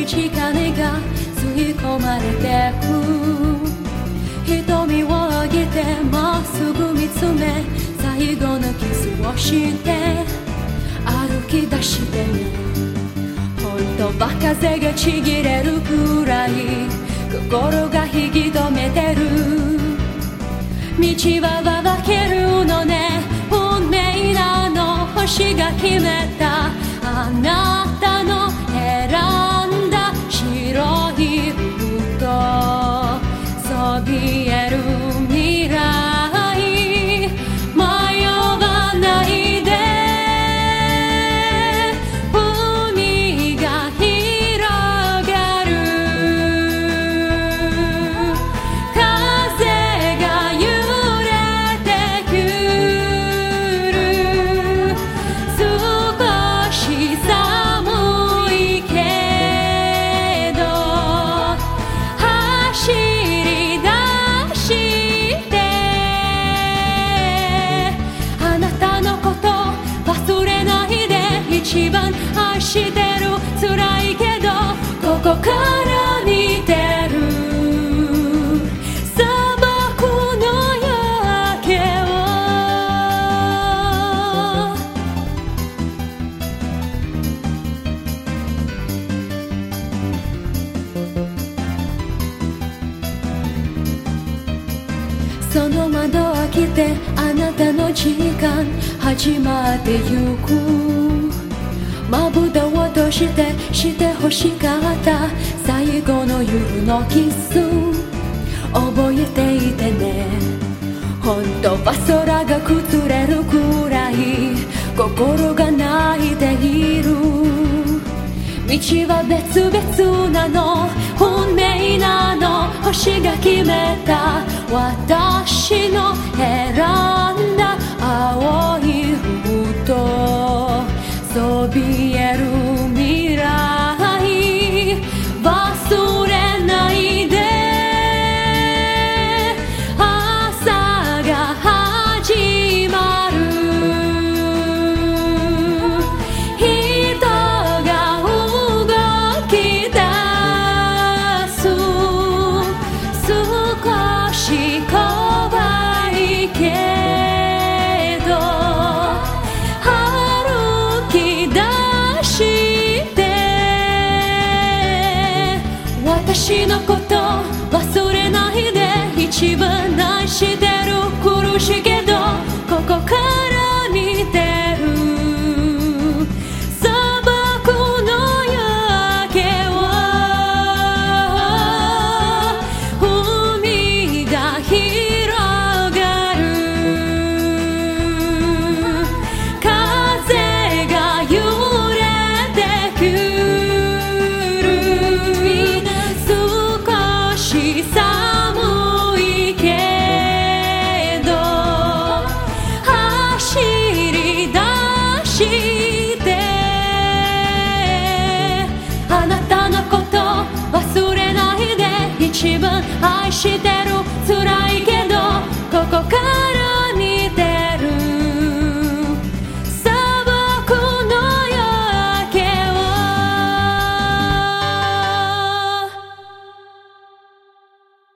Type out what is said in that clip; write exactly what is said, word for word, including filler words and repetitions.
い力が吸い込まれてく。瞳を上げてまっすぐ見つめ、最後のキスをして歩き出してね。ほんとは風がちぎれるくらい心が引き止めてる。道は分けるのね、運命なの。星が決めたあなたの選んだ白い服とそびえる未来、迷わないで。海が広がる、風が揺れてくる。少し寒いけど走り出してあなたのこと忘れないで。一番愛してる、辛いけどここから見てる砂漠の夜明けを。その窓を開けてあなたの時間始まってゆく。まぶたを閉じてして欲しかった最後の夜のキス、覚えていてね。本当は空が崩れるくらい心が泣いている。道は別々なの、運命なの。星が決めた私の選んだ青い服とそびえる未来、忘れないで。朝が始まる、人が動き出す。少し怖いけど歩き出して私のこと忘れないで。一番愛してる、苦しいけどここから見てる砂漠の夜明けを。海が広がる、風が揺れてくる。少し寒いけど走り出してあなたのこと忘れないで。一番愛して